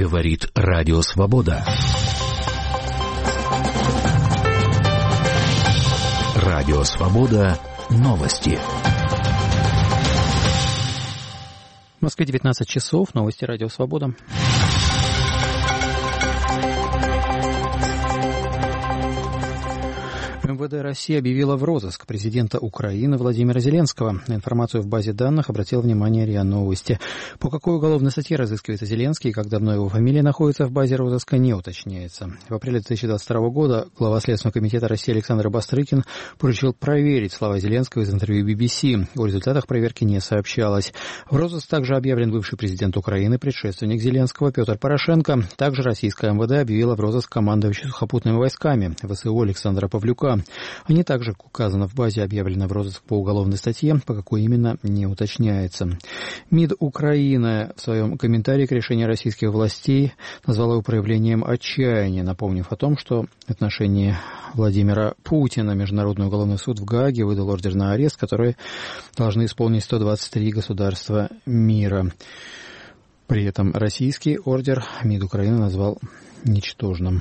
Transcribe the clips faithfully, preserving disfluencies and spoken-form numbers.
Говорит Радио Свобода. Радио Свобода. Новости. В Москве девятнадцать часов. Новости Радио Свобода. эм вэ дэ России объявила в розыск президента Украины Владимира Зеленского. На информацию в базе данных обратил внимание РИА Новости. По какой уголовной статье разыскивается Зеленский и как давно его фамилия находится в базе розыска, не уточняется. В апреле две тысячи двадцать второго года глава Следственного комитета России Александр Бастрыкин поручил проверить слова Зеленского из интервью би би си. О результатах проверки не сообщалось. В розыск также объявлен бывший президент Украины, предшественник Зеленского Петр Порошенко. Также российская эм вэ дэ объявила в розыск командующего сухопутными войсками вэ эс у Александра Павлюка. Они также, как указано в базе, объявлены в розыск по уголовной статье, по какой именно не уточняется. МИД Украины в своем комментарии к решению российских властей назвала его проявлением отчаяния, напомнив о том, что в отношении Владимира Путина Международный уголовный суд в Гааге выдал ордер на арест, который должны исполнить сто двадцать три государства мира. При этом российский ордер МИД Украины назвал ничтожным.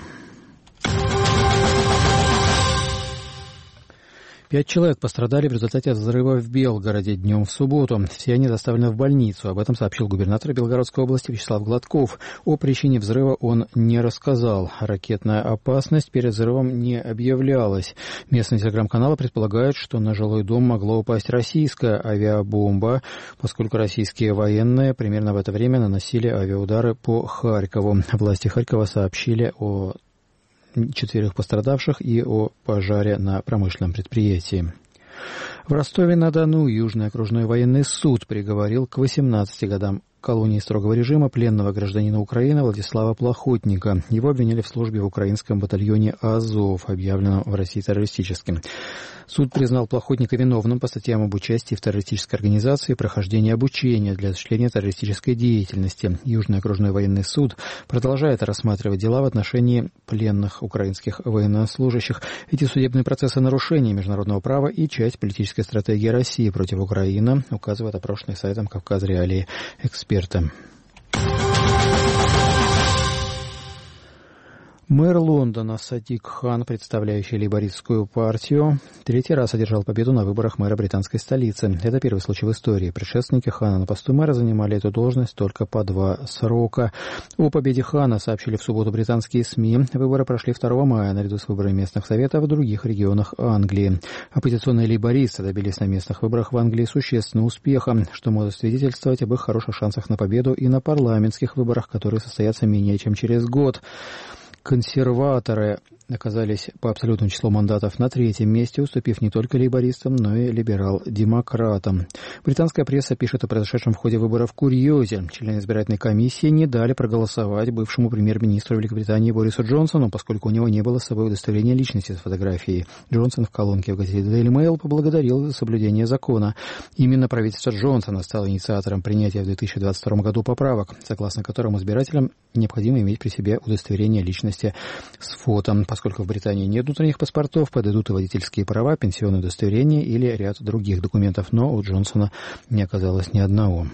Пять человек пострадали в результате взрыва в Белгороде днем в субботу. Все они доставлены в больницу. Об этом сообщил губернатор Белгородской области Вячеслав Гладков. О причине взрыва он не рассказал. Ракетная опасность перед взрывом не объявлялась. Местные телеграм-каналы предполагают, что на жилой дом могло упасть российская авиабомба, поскольку российские военные примерно в это время наносили авиаудары по Харькову. Власти Харькова сообщили о четырех пострадавших и о пожаре на промышленном предприятии. В Ростове-на-Дону Южный окружной военный суд приговорил к восемнадцати годам колонии строгого режима пленного гражданина Украины Владислава Плохотника. Его обвинили в службе в украинском батальоне «Азов», объявленном в России террористическим. Суд признал Плохотника виновным по статьям об участии в террористической организации и прохождении обучения для осуществления террористической деятельности. Южный окружной военный суд продолжает рассматривать дела в отношении пленных украинских военнослужащих. Эти судебные процессы нарушения международного права и часть политической стратегии России против Украины, указывает опрошенный сайтом «Кавказ Реалии» эксперты. Мэр Лондона Садик Хан, представляющий лейбористскую партию, третий раз одержал победу на выборах мэра британской столицы. Это первый случай в истории. Предшественники Хана на посту мэра занимали эту должность только по два срока. О победе Хана сообщили в субботу британские СМИ. Выборы прошли второго мая наряду с выборами местных советов в других регионах Англии. Оппозиционные лейбористы добились на местных выборах в Англии существенного успеха, что может свидетельствовать об их хороших шансах на победу и на парламентских выборах, которые состоятся менее чем через год. Консерваторы оказались по абсолютному числу мандатов на третьем месте, уступив не только лейбористам, но и либерал-демократам. Британская пресса пишет о произошедшем в ходе выборов курьезе. Члены избирательной комиссии не дали проголосовать бывшему премьер-министру Великобритании Борису Джонсону, поскольку у него не было с собой удостоверения личности с фотографией. Джонсон в колонке в газете Daily Mail поблагодарил за соблюдение закона. Именно правительство Джонсона стало инициатором принятия в две тысячи двадцать втором году поправок, согласно которым избирателям необходимо иметь при себе удостоверение личности с фото. Поскольку в Британии нет внутренних паспортов, подойдут и водительские права, пенсионное удостоверение или ряд других документов, но у Джонсона не оказалось ни одного.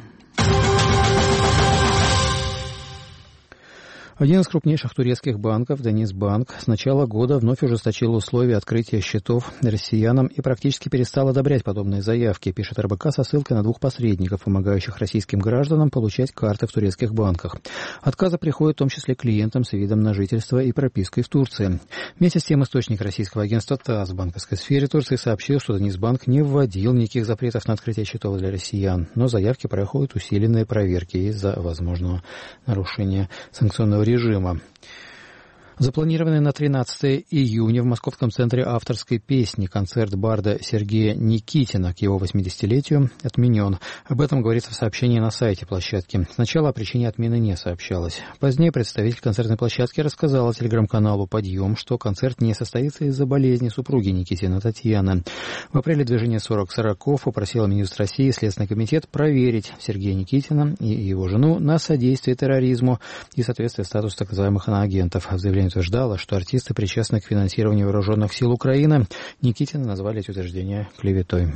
Один из крупнейших турецких банков, Денизбанк, с начала года вновь ужесточил условия открытия счетов россиянам и практически перестал одобрять подобные заявки, пишет эр бэ ка со ссылкой на двух посредников, помогающих российским гражданам получать карты в турецких банках. Отказы приходят в том числе клиентам с видом на жительство и пропиской в Турции. Вместе с тем источник российского агентства ТАСС в банковской сфере Турции сообщил, что Денизбанк не вводил никаких запретов на открытие счетов для россиян, но заявки проходят усиленные проверки из-за возможного нарушения санкционного режима. Запланированный на тринадцатое июня в Московском центре авторской песни концерт барда Сергея Никитина к его восьмидесятилетию отменен. Об этом говорится в сообщении на сайте площадки. Сначала о причине отмены не сообщалось. Позднее представитель концертной площадки рассказал телеграм-каналу «Подъем», что концерт не состоится из-за болезни супруги Никитина Татьяны. В апреле движение сорок сороков попросило Минюст России и Следственный комитет проверить Сергея Никитина и его жену на содействие терроризму и соответствие статусу так называемых иноагентов. В заявлении утверждала, что артисты причастны к финансированию вооруженных сил Украины. Никитина назвали эти утверждения клеветой.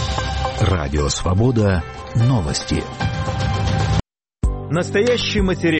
Радио Свобода. Новости. Настоящий материал.